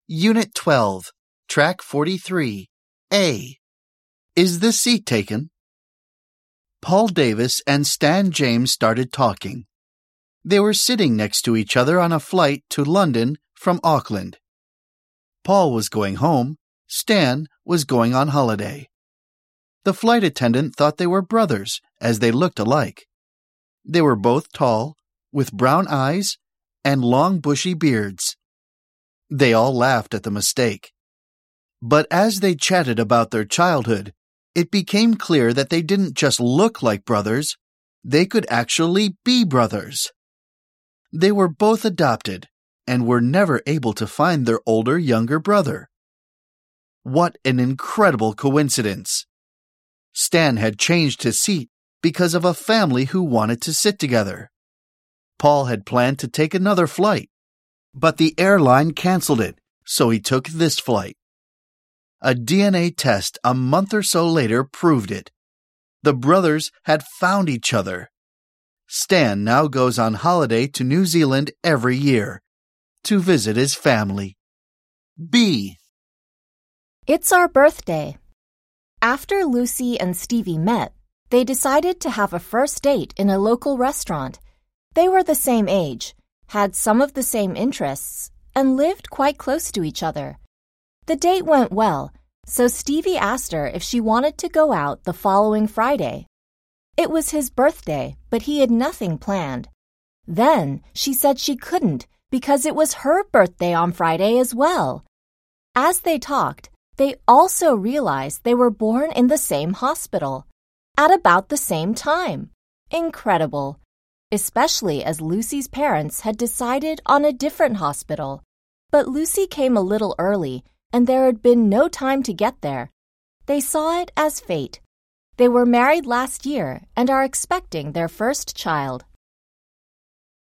Unit 12, Track 43, A. Is this seat taken? Paul Davis and Stan James started talking. They were sitting next to each other on a flight to London from Auckland. Paul was going home. Stan was going on holiday. The flight attendant thought they were brothers, as they looked alike. They were both tall, with brown eyes and long bushy beards. They all laughed at the mistake. But as they chatted about their childhood, it became clear that they didn't just look like brothers, they could actually be brothers. They were both adopted and were never able to find their older younger brother. What an incredible coincidence! Stan had changed his seat because of a family who wanted to sit together. Paul had planned to take another flight, but the airline canceled it, so he took this flight. A DNA test a month or so later proved it. The brothers had found each other. Stan now goes on holiday to New Zealand every year to visit his family. B. It's our birthday. After Lucy and Stevie met, they decided to have a first date in a local restaurant. They were the same age, had some of the same interests, and lived quite close to each other. The date went well, so Stevie asked her if she wanted to go out the following Friday. It was his birthday, but he had nothing planned. Then she said she couldn't because it was her birthday on Friday as well. As they talked, they also realized they were born in the same hospital, at about the same time. Incredible, especially as Lucy's parents had decided on a different hospital. But Lucy came a little early, and there had been no time to get there. They saw it as fate. They were married last year and are expecting their first child.